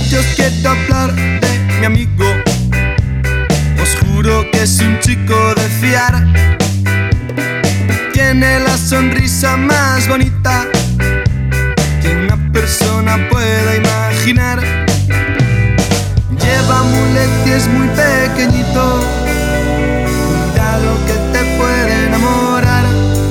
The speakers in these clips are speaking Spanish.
Yo os quiero hablar de mi amigo. Os juro que es un chico de fiar. Tiene la sonrisa más bonita que una persona pueda imaginar. Lleva mulet y es muy pequeñito. Mira lo que te puede enamorar.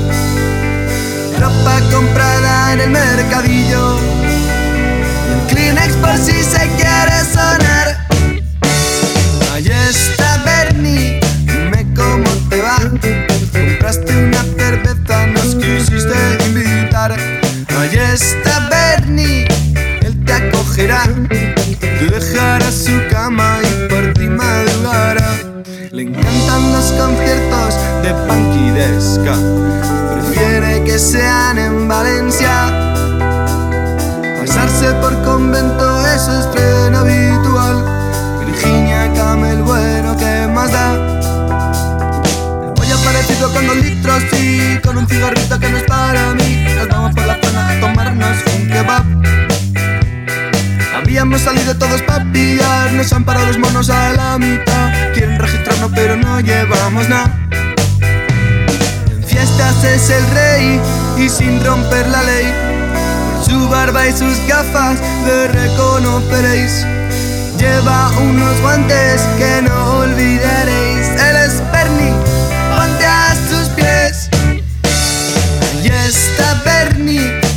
Ropa comprada en el mercadillo, un Kleenex por si se quiere sonar. Ahí está Bernie, dime cómo te va. Compraste una cerveza, nos quisiste invitar. Ahí está Bernie, él te acogerá, te dejará su cama y por ti madrugará. Le encantan los conciertos de punk y de ska, prefiere que sean en Valencia. Pasarse por convento es su estreno habitual. Virginia Camel, bueno, ¿qué más da? Voy aparecido con 2 litros y con un cigarrito que no es para mí. Nos vamos por la zona a tomarnos un kebab. Habíamos salido todos pa' pillar, nos han parado los monos a la mitad. Quieren registrarnos pero no llevamos nada. En fiestas es el rey y sin romper la ley. Por su barba y sus gafas le reconoceréis. Lleva unos guantes que no olvidaréis. Él es Bernie, ponte a sus pies. Ahí está Bernie,